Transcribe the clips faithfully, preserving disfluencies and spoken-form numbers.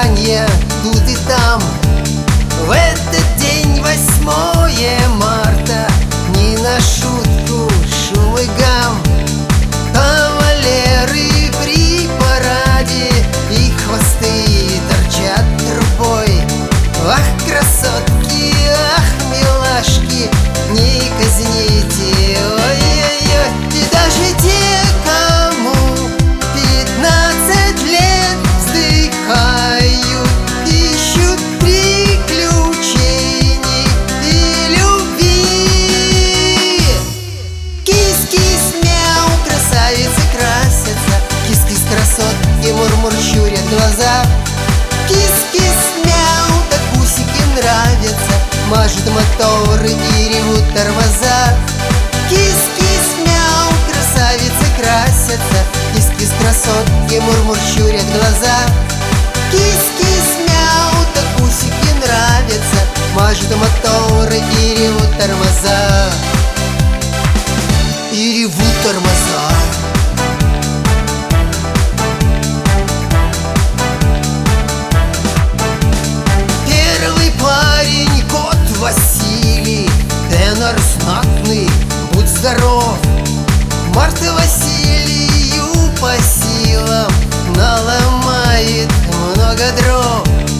гулянья тут и там. В этот день, восьмое марта, не на шутку шум и гам. Кавалеры при параде, и хвосты торчат трубой. Ах, красотки, ах, милашки, не казните, ой-ой-ой. И даже те, кому пятнадцать лет, вздыхают, ищут приключений и любви. Кис-кис, мяу, красавицы красятся, кис-кис, красотки, мур-мур, щурят глаза. Кис-кис, мяу, так усики нравятся, мажут моторы и ревут тормоза. Кис-кис, мяу, красавицы красятся, кис-кис, красотки, мур-мур, щурят глаза. Кис-кис, мяу, так усики нравятся, мажут моторы и ревут тормоза. И ревут тормоза. Василий, тенор знатный, будь здоров. Марта Василию по силам наломает много дров.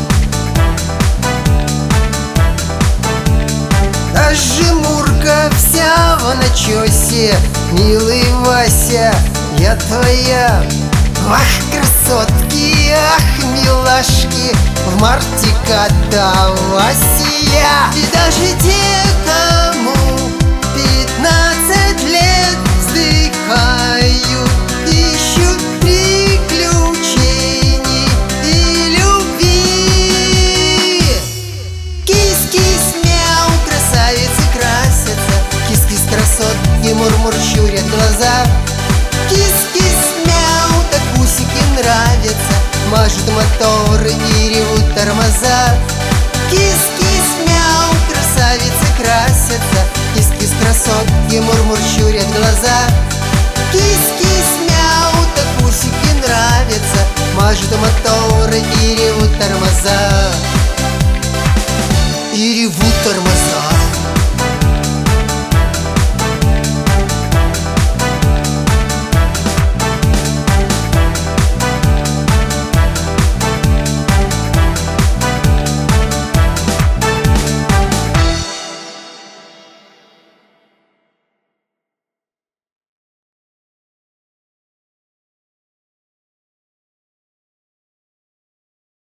Даже Мурка вся в начесе, милый Вася, я твоя. Ах, красотки, ах, милашки, в марте каталась я. И даже те, кому пятнадцать лет, вздыхают, ищут приключений и любви. Кис-кис, мяу, красавицы красятся, кис-кис, красотки, мур-мур, щурят глаза. Кис-кис, мяу, так усики нравятся, мажут моторы и ревут тормоза. Кис-кис, мяу, красавицы красятся, кис-кис, красотки, мур-мур, щурят глаза. Кис-кис, мяу, так усики нравятся, мажут моторы и ревут тормоза. И ревут тормоза.